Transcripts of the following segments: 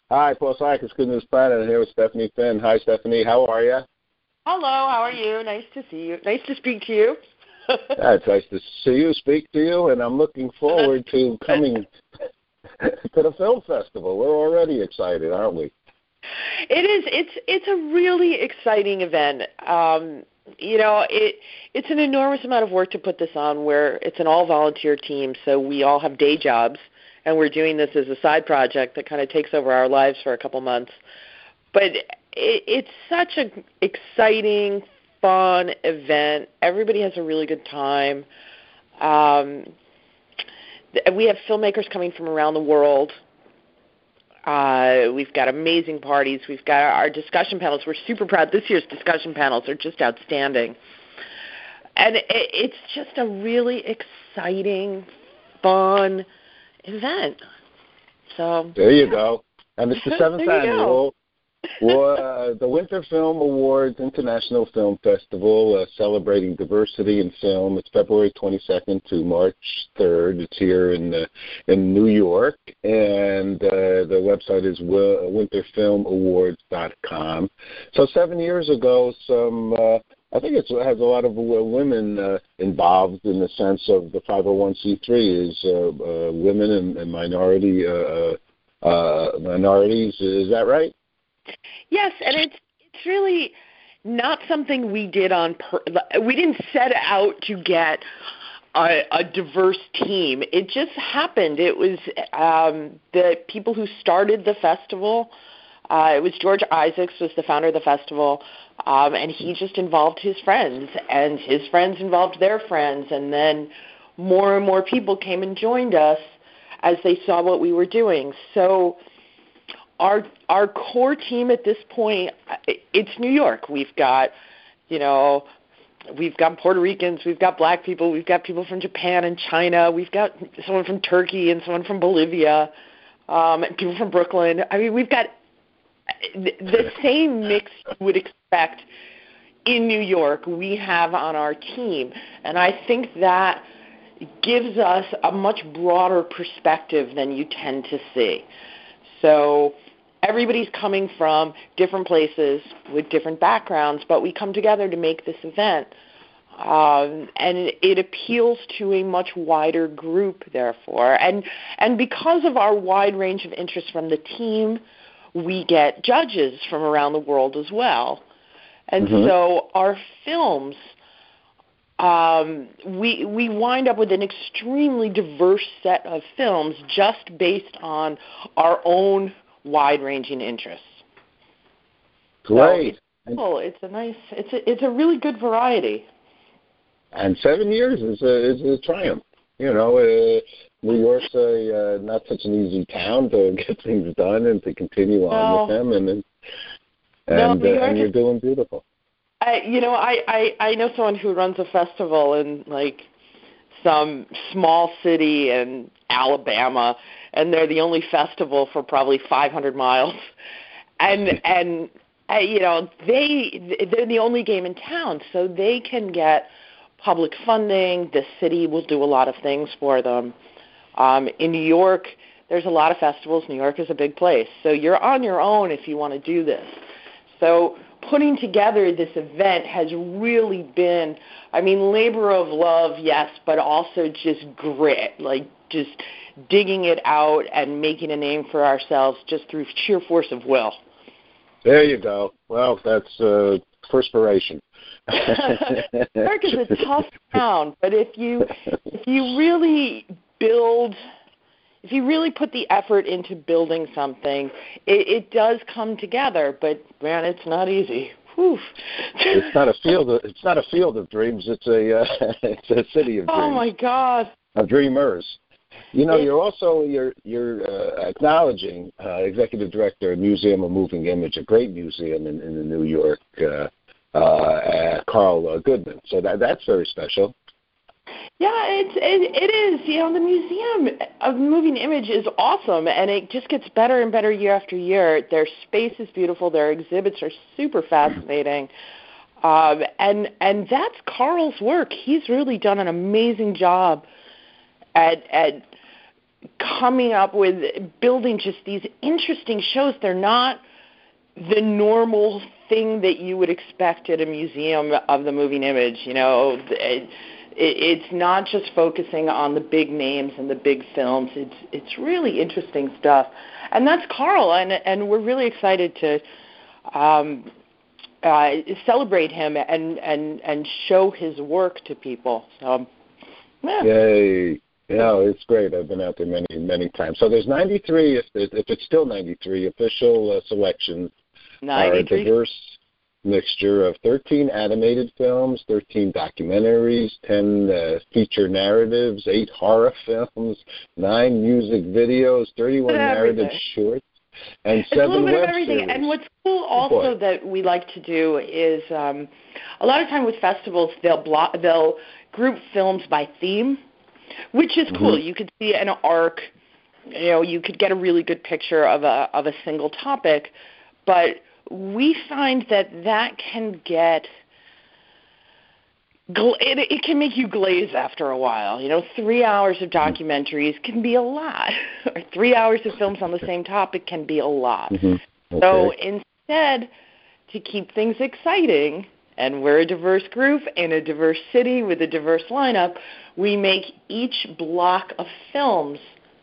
Hi, Paul Sykes, Good News Planet. I'm here with Stephanie Finn. Hi, Stephanie. How are you? Hello, how are you? Nice to see you. Nice to speak to you. Yeah, it's nice to see you, speak to you, and I'm looking forward to coming to the film festival. We're already excited, aren't we? It is. It's a really exciting event. It's an enormous amount of work to put this on. Where it's an all-volunteer team, so we all have day jobs, and we're doing this as a side project that kind of takes over our lives for a couple months. But it's such an exciting, fun event. Everybody has a really good time. We have filmmakers coming from around the world. We've got amazing parties. We've got our discussion panels. We're super proud. This year's discussion panels are just outstanding. And it's just a really exciting, fun event. So there you go. And it's the 7th annual the Winter Film Awards International Film Festival, celebrating diversity in film. It's February 22nd to March 3rd. It's here in New York, and the website is winterfilmawards.com. So 7 years ago, I think it has a lot of women involved in the sense of the 501c3 is women and minorities. Is that right? Yes, and it's really not something we did we didn't set out to get a diverse team. It just happened. It was the people who started the festival. It was George Isaacs was the founder of the festival, and he just involved his friends, and his friends involved their friends, and then more and more people came and joined us as they saw what we were doing. So our core team at this point, it's New York. We've got Puerto Ricans, we've got black people, we've got people from Japan and China, we've got someone from Turkey and someone from Bolivia, and people from Brooklyn. I mean, we've got the same mix you would expect in New York we have on our team. And I think that gives us a much broader perspective than you tend to see. So everybody's coming from different places with different backgrounds, but we come together to make this event. And it appeals to a much wider group, therefore. And because of our wide range of interests from the team, we get judges from around the world as well. And so our films, we wind up with an extremely diverse set of films just based on our own wide-ranging interests. Great. So it's a really good variety. And 7 years is a triumph. New York's not such an easy town to get things done and to continue on with them, and you're doing beautiful. I know someone who runs a festival in like some small city in Alabama, and they're the only festival for probably 500 miles, and they're the only game in town, so they can get public funding. The city will do a lot of things for them. In New York, there's a lot of festivals. New York is a big place, so you're on your own if you want to do this. So putting together this event has really been, labor of love, yes, but also just grit, like just digging it out and making a name for ourselves just through sheer force of will. There you go. Well, that's perspiration. New York is a tough town, but if you really put the effort into building something, it does come together. But man, it's not easy. Whew. It's not a field of dreams. It's a city of dreams. Oh my God. Of dreamers. You're also acknowledging executive director of Museum of Moving Image, a great museum in New York, Carl Goodman. So that's very special. Yeah, it is. The Museum of Moving Image is awesome, and it just gets better and better year after year. Their space is beautiful. Their exhibits are super fascinating. And that's Carl's work. He's really done an amazing job at coming up with building just these interesting shows. They're not the normal thing that you would expect at a museum of the moving image. You know, it's not just focusing on the big names and the big films. It's really interesting stuff, and that's Carl, and we're really excited to celebrate him and show his work to people. So, yeah. Yay. Yeah, it's great. I've been out there many times. So there's 93, if it's still 93, official selections. 93. Are a diverse mixture of 13 animated films, 13 documentaries, 10 feature narratives, 8 horror films, 9 music videos, 31 narrative shorts, and 7 web series. And what's cool also that we like to do is a lot of time with festivals, they'll group films by theme, which is cool. You could see an arc. You know, you could get a really good picture of a single topic, but we find that can get it can make you glaze after a while. You know, 3 hours of documentaries can be a lot, or 3 hours of films on the same topic can be a lot. Okay. So instead, to keep things exciting, and we're a diverse group in a diverse city with a diverse lineup, we make each block of films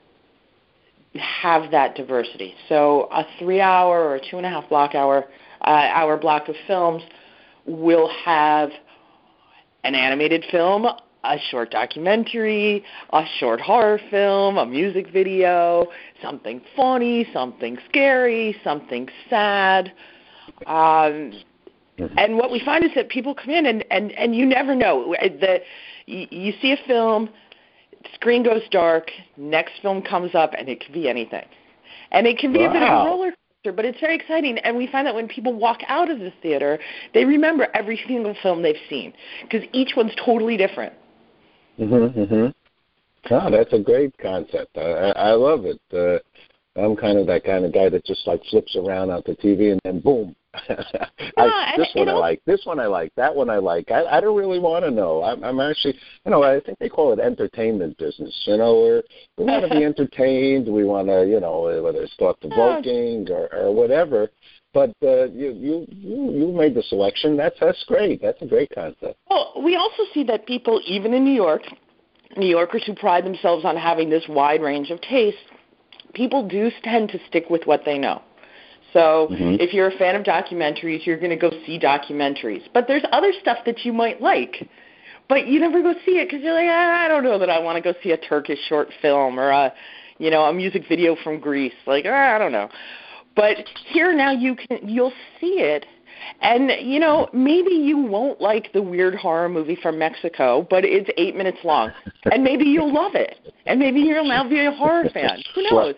have that diversity. So a 3 hour or 2.5 hour block of films will have an animated film, a short documentary, a short horror film, a music video, something funny, something scary, something sad. And what we find is that people come in and you never know. You see a film, screen goes dark, next film comes up, and it could be anything. And it can be a bit of a roller coaster, but it's very exciting. And we find that when people walk out of the theater, they remember every single film they've seen, because each one's totally different. Oh, that's a great concept. I love it. I'm kind of that kind of guy that just like flips around on the TV and then boom. This one I like, that one I like. I don't really want to know. I'm actually, I think they call it entertainment business. We want to be entertained. We want to, whether it's thought-provoking or whatever. But you made the selection. That's great. That's a great concept. Well, we also see that people, even in New York, New Yorkers who pride themselves on having this wide range of taste, people do tend to stick with what they know. So if you're a fan of documentaries, you're going to go see documentaries. But there's other stuff that you might like, but you never go see it because you're like, I don't know that I want to go see a Turkish short film or a music video from Greece. Like, I don't know. But here now you'll see it, and maybe you won't like the weird horror movie from Mexico, but it's 8 minutes long, and maybe you'll love it, and maybe you'll now be a horror fan. Who knows?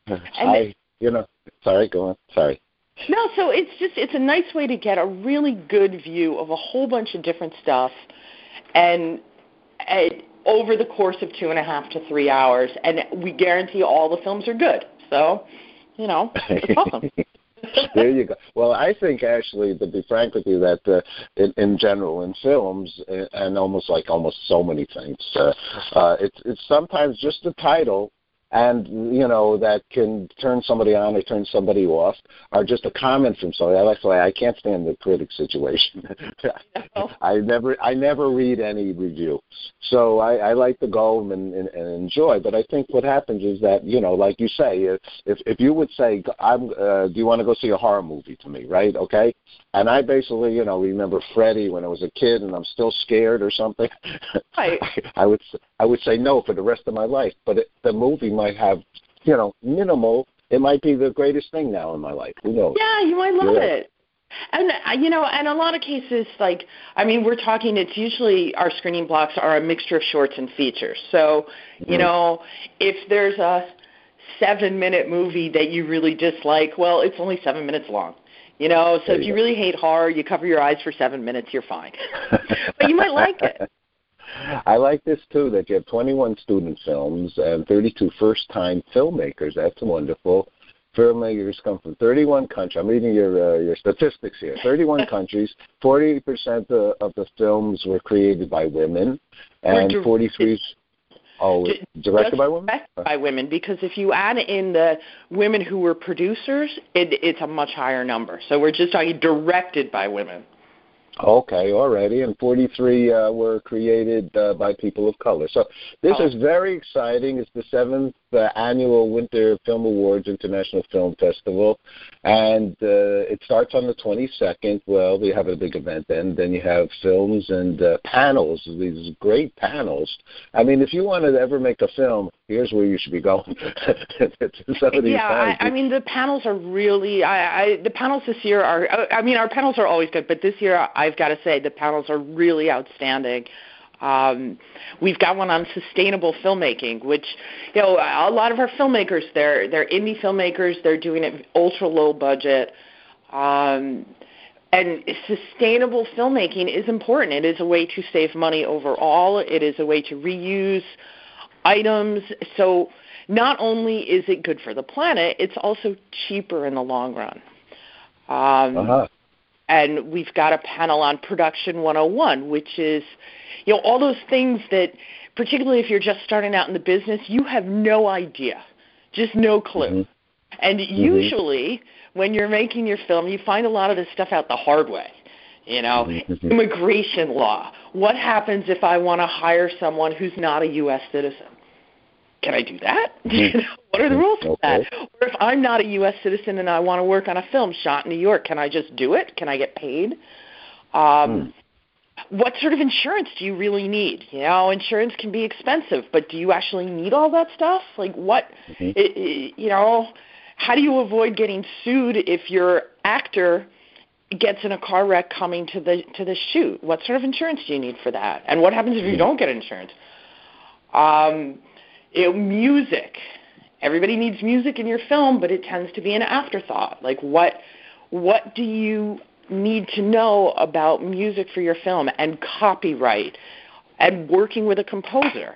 Sorry, go on. Sorry. No, so it's a nice way to get a really good view of a whole bunch of different stuff, and over the course of 2.5 to 3 hours, and we guarantee all the films are good. So, it's awesome. There you go. Well, I think actually, to be frank with you, that in general, in films, and almost so many things, it's sometimes just the title, and that can turn somebody on or turn somebody off, or just a comment from somebody. I can't stand the critic situation. No. I never read any review, so I like to go and enjoy. But I think what happens is that like you say, if you would say, do you want to go see a horror movie to me, right? Okay, and I basically remember Freddy when I was a kid, and I'm still scared or something. Right. I would say no for the rest of my life, but the movie might have, minimal. It might be the greatest thing now in my life. Who knows? Yeah, you might love it. And, and a lot of cases, we're talking, it's usually our screening blocks are a mixture of shorts and features. So, if there's a 7-minute movie that you really dislike, well, it's only 7 minutes long. So if you really hate horror, you cover your eyes for 7 minutes, you're fine. But you might like it. I like this, too, that you have 21 student films and 32 first-time filmmakers. That's wonderful. Filmmakers come from 31 countries. I'm reading your statistics here. 31 countries. 40% of the films were created by women, and 43. Oh, directed by women? Directed by women, because if you add in the women who were producers, it's a much higher number. So we're just talking directed by women. Okay, already, and 43 were created by people of color. So this is very exciting. It's the 7th annual Winter Film Awards International Film Festival, and it starts on the 22nd. Well, we have a big event then. Then you have films and panels, these great panels. I mean, if you wanted to ever make a film, here's where you should be going. I mean, the panels are really, the panels this year are, I mean, our panels are always good, but this year I've got to say the panels are really outstanding. We've got one on sustainable filmmaking, which, you know, a lot of our filmmakers, they're indie filmmakers, they're doing it ultra low budget. And sustainable filmmaking is important. It is a way to save money overall. It is a way to reuse items. So not only is it good for the planet, it's also cheaper in the long run. And we've got a panel on Production 101, which is, you know, all those things that, particularly if you're just starting out in the business, you have no idea, just no clue. Mm-hmm. And usually when you're making your film, you find a lot of this stuff out the hard way. You know, immigration law. What happens if I want to hire someone who's not a U.S. citizen? Can I do that? You know, what are the rules for that? Or if I'm not a U.S. citizen and I want to work on a film shot in New York, can I just do it? Can I get paid? What sort of insurance do you really need? You know, insurance can be expensive, but do you actually need all that stuff? Like what, you know, how do you avoid getting sued if your actor gets in a car wreck coming to the shoot? What sort of insurance do you need for that? And what happens if you don't get insurance? Music. Everybody needs music in your film, but it tends to be an afterthought. Like what do you need to know about music for your film, and copyright, and working with a composer?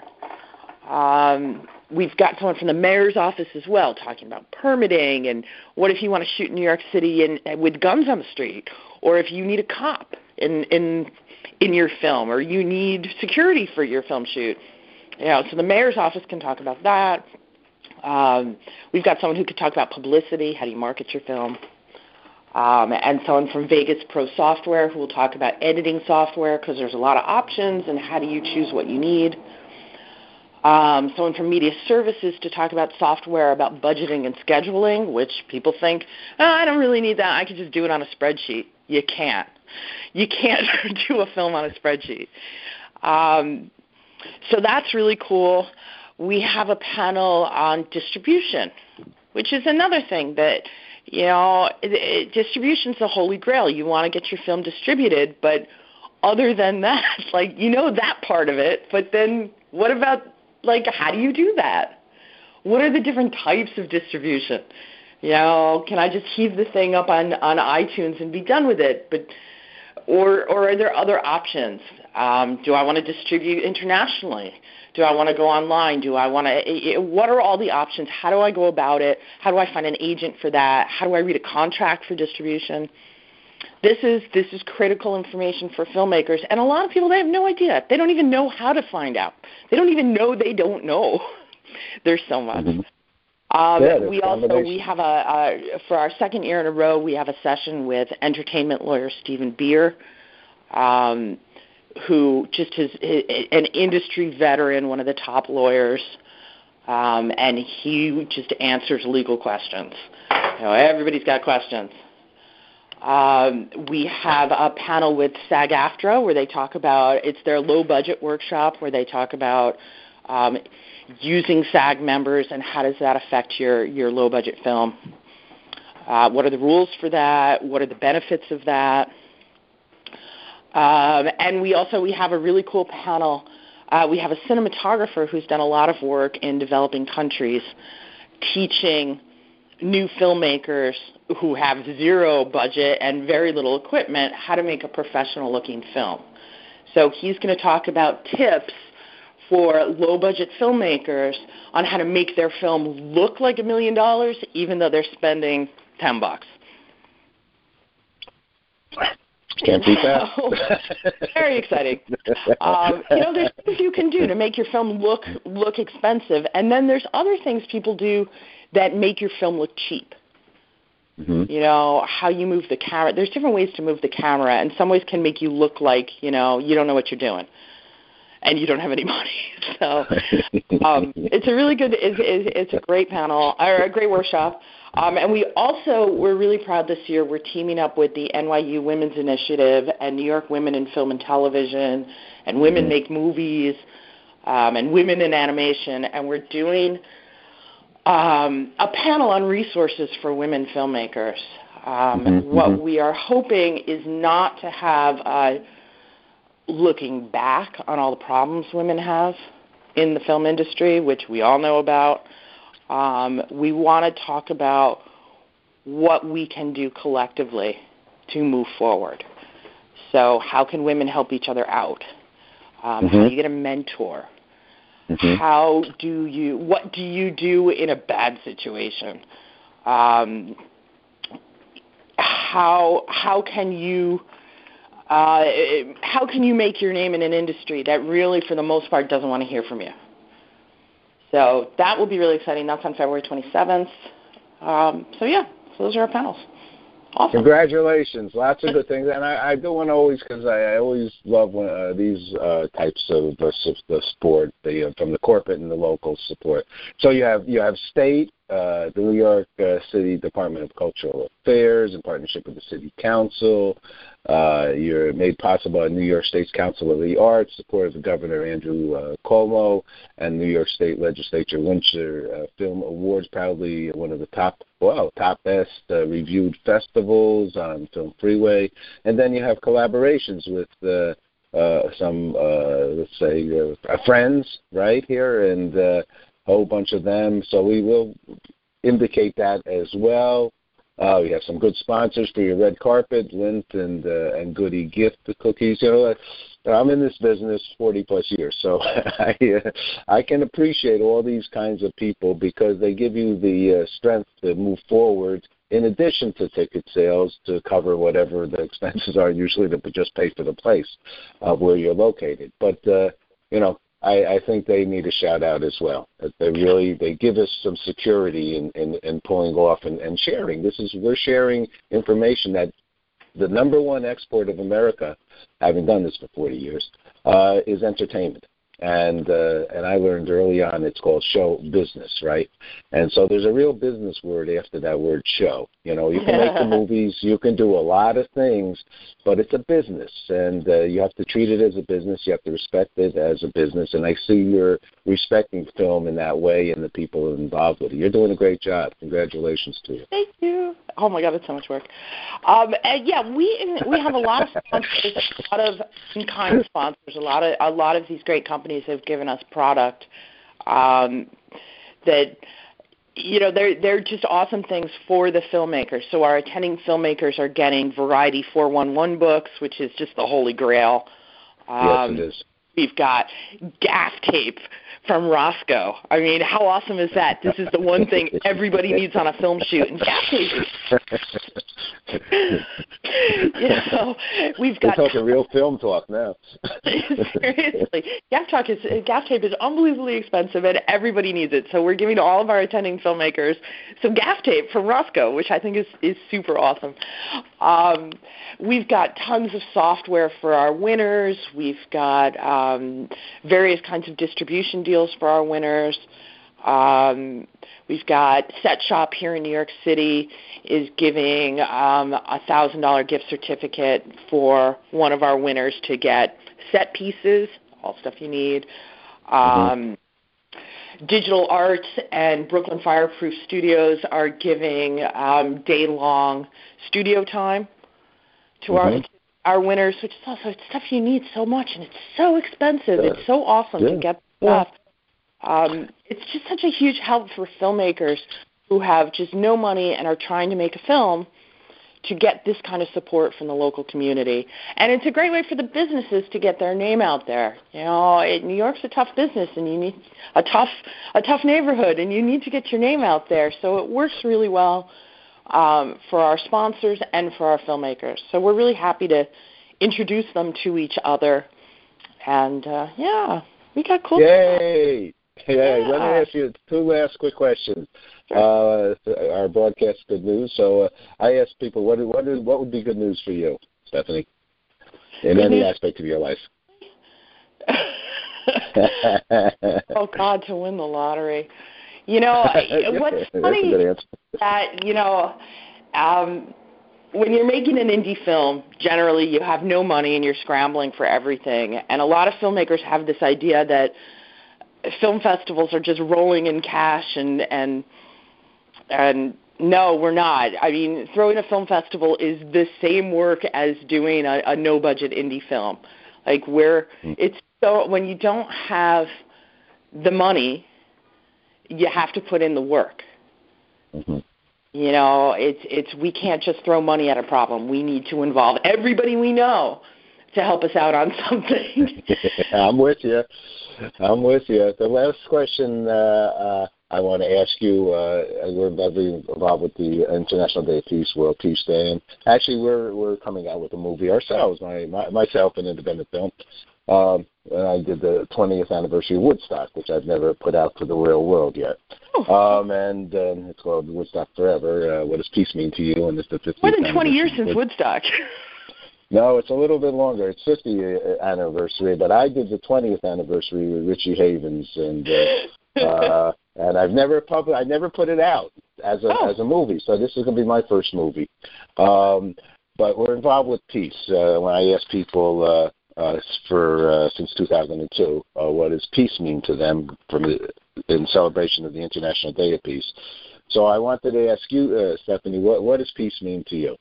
We've got someone from the mayor's office as well talking about permitting, and what if you want to shoot in New York City and with guns on the street, or if you need a cop in your film, or you need security for your film shoot. You know, so the mayor's office can talk about that. We've got someone who could talk about publicity, how do you market your film, and someone from Vegas Pro Software who will talk about editing software, because there's a lot of options, and how do you choose what you need. Someone from Media Services to talk about software, about budgeting and scheduling, which people think, oh, I don't really need that. I can just do it on a spreadsheet. You can't. You can't do a film on a spreadsheet. So that's really cool. We have a panel on distribution, which is another thing that, you know, distribution's the holy grail. You want to get your film distributed, but other than that, like, you know that part of it, but then what about, like, how do you do that? What are the different types of distribution? You know, can I just heave the thing up on iTunes and be done with it? But or are there other options? Do I want to distribute internationally? Do I want to go online? Do I want to? What are all the options? How do I go about it? How do I find an agent for that? How do I read a contract for distribution? This is critical information for filmmakers, and a lot of people, they have no idea. They don't even know how to find out. They don't even know they don't know. There's so much. We have for our second year in a row, we have a session with entertainment lawyer Stephen Beer, who just is an industry veteran, one of the top lawyers, and he just answers legal questions. You know, everybody's got questions. We have a panel with SAG-AFTRA where they talk about, it's their low-budget workshop where they talk about using SAG members and how does that affect your low-budget film. What are the rules for that? What are the benefits of that? And we have a really cool panel. We have a cinematographer who's done a lot of work in developing countries teaching new filmmakers who have zero budget and very little equipment how to make a professional-looking film. So he's going to talk about tips for low-budget filmmakers on how to make their film look like $1 million, even though they're spending $10. Can't beat that. Very exciting. There's things you can do to make your film look expensive, and then there's other things people do that make your film look cheap. Mm-hmm. How you move the camera. There's different ways to move the camera, and some ways can make you look like, you don't know what you're doing, and you don't have any money. So it's a really good, it's a great panel, or a great workshop. And we're really proud this year, we're teaming up with the NYU Women's Initiative and New York Women in Film and Television and Women Make Movies and Women in Animation, and we're doing a panel on resources for women filmmakers. What we are hoping is not to have looking back on all the problems women have in the film industry, which we all know about. We want to talk about what we can do collectively to move forward. So how can women help each other out? How do you get a mentor? What do you do in a bad situation? How can you make your name in an industry that really, for the most part, doesn't want to hear from you? So that will be really exciting. That's on February 27th. So those are our panels. Awesome. Congratulations. Lots of good things. And I do want to always, because I always love when, these types of the support, from the corporate and the local support. So you have state, the New York City Department of Cultural Affairs in partnership with the City Council. You're made possible by New York State's Council of the Arts, support of Governor Andrew Cuomo, and New York State Legislature Winter Film Awards, proudly one of the top best reviewed festivals on Film Freeway. And then you have collaborations with some, let's say, friends right here, and a whole bunch of them. So we will indicate that as well. We have some good sponsors for your red carpet, Lindt and Goody Gift Cookies. I'm in this business 40-plus years, so I can appreciate all these kinds of people because they give you the strength to move forward in addition to ticket sales to cover whatever the expenses are, usually to just pay for the place where you're located. But, I think they need a shout-out as well. They give us some security in pulling off and sharing. We're sharing information that the number one export of America, having done this for 40 years, is entertainment. And I learned early on it's called show business, right? And so there's a real business word after that word show. You can make the movies, you can do a lot of things, but it's a business, and you have to treat it as a business. You have to respect it as a business, and I see you're respecting film in that way and the people involved with it. You're doing a great job. Congratulations to you. Thank you. Oh my God, it's so much work. And we have a lot of sponsors, a lot of in-kind sponsors. A lot of these great companies have given us product that they're just awesome things for the filmmakers. So our attending filmmakers are getting Variety 411 books, which is just the holy grail. Yes, it is. We've got gaff tape from Roscoe. I mean, how awesome is that? This is the one thing everybody needs on a film shoot, and gaff tape. We've got. We're talking real film talk now. Seriously, gaff tape is unbelievably expensive, and everybody needs it. So we're giving all of our attending filmmakers some gaff tape from Roscoe, which I think is super awesome. We've got tons of software for our winners. We've got various kinds of distribution deals for our winners. We've got Set Shop here in New York City is giving a $1,000 gift certificate for one of our winners to get set pieces, all stuff you need. Digital Arts and Brooklyn Fireproof Studios are giving day-long studio time to our winners, which is also stuff you need so much, and it's so expensive. It's so awesome to get stuff. It's just such a huge help for filmmakers who have just no money and are trying to make a film to get this kind of support from the local community. And it's a great way for the businesses to get their name out there. New York's a tough business, and you need a tough neighborhood, and you need to get your name out there. So it works really well for our sponsors and for our filmmakers. So we're really happy to introduce them to each other. And, we got cool Yay! stuff. Yay. Yeah. Let me ask you 2 last quick questions. Sure. Our broadcast good news. So I ask people, what would be good news for you, Stephanie, in any aspect of your life? Oh, God, to win the lottery. What's funny is that, when you're making an indie film, generally you have no money and you're scrambling for everything. And a lot of filmmakers have this idea that film festivals are just rolling in cash, and no, we're not. I mean, throwing a film festival is the same work as doing a no-budget indie film. Like, it's so, when you don't have the money, you have to put in the work. Mm-hmm. We can't just throw money at a problem. We need to involve everybody we know to help us out on something. I'm with you. The last question I want to ask you, we're very involved with the International Day of Peace, World Peace Day, and actually we're coming out with a movie ourselves, myself, an independent film. And I did the 20th anniversary of Woodstock, which I've never put out to the real world yet. And it's called Woodstock Forever. What does peace mean to you? And it's the 50th More than 20 years since Woodstock. No, it's a little bit longer. It's 50th anniversary, but I did the 20th anniversary with Richie Havens, and I've never put it out as a movie. So this is going to be my first movie. But we're involved with peace. When I ask people since 2002, what does peace mean to them in celebration of the International Day of Peace? So I wanted to ask you, Stephanie, what does peace mean to you?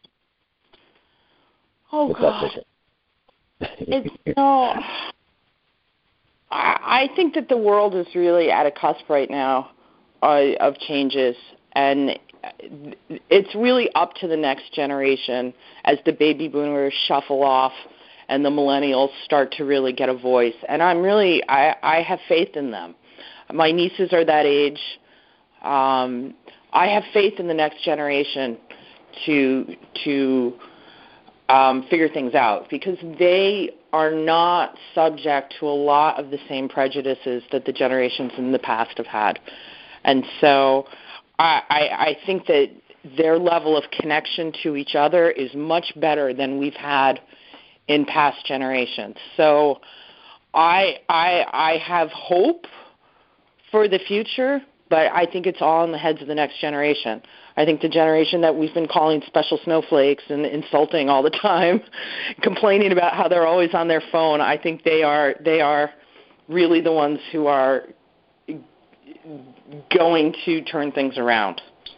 Oh, God. I think that the world is really at a cusp right now of changes, and it's really up to the next generation as the baby boomers shuffle off and the millennials start to really get a voice. And I have faith in them. My nieces are that age. I have faith in the next generation to figure things out, because they are not subject to a lot of the same prejudices that the generations in the past have had. And so I think that their level of connection to each other is much better than we've had in past generations. So I have hope for the future, but I think it's all in the heads of the next generation. I think the generation that we've been calling special snowflakes and insulting all the time, complaining about how they're always on their phone, I think they are really the ones who are going to turn things around.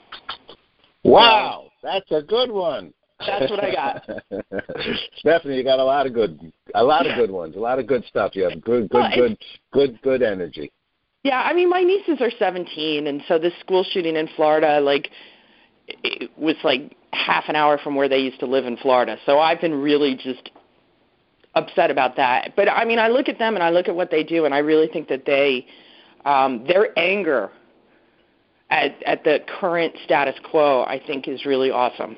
Wow, that's a good one. That's what I got. Stephanie, you got a lot of good ones, a lot of good stuff. You have good energy. Yeah, I mean, my nieces are 17, and so this school shooting in Florida, it was half an hour from where they used to live in Florida. So I've been really just upset about that. But I mean, I look at them and I look at what they do, and I really think that their anger at the current status quo, I think, is really awesome.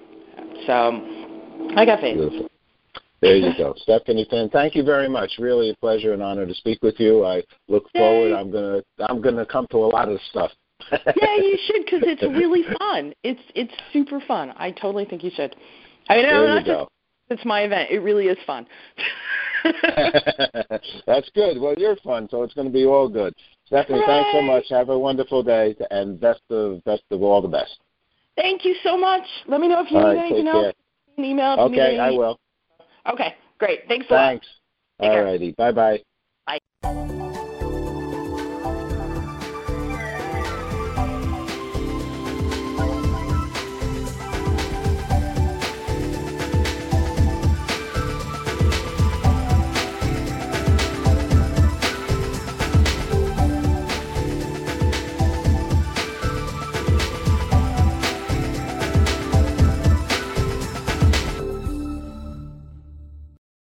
So I got faith. Beautiful. There you go. Stephanie Finn, thank you very much. Really a pleasure and honor to speak with you. I look forward. I'm gonna come to a lot of stuff. Yeah, you should, because it's really fun. It's super fun. I totally think you should. I mean, it's my event. It really is fun. That's good. Well, you're fun, so it's going to be all good. Stephanie, thanks so much. Have a wonderful day, and best of all the best. Thank you so much. Let me know if you need anything else. An email. Okay, I will. Okay, great. Thanks a lot. Thanks. All righty. Bye-bye. Bye.